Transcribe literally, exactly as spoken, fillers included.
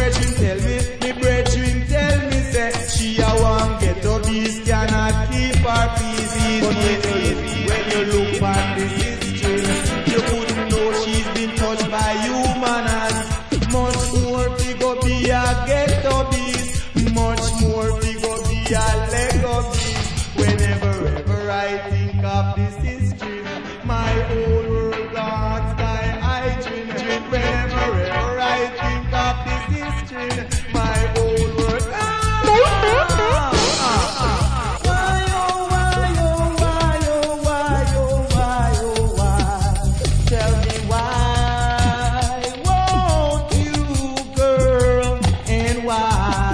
brethren tell me, me brethren tell me, say, she a one get up, beast cannot keep her peace. But when you, when you look at this history, you couldn't know she's been touched by human hands. Much more to go be again.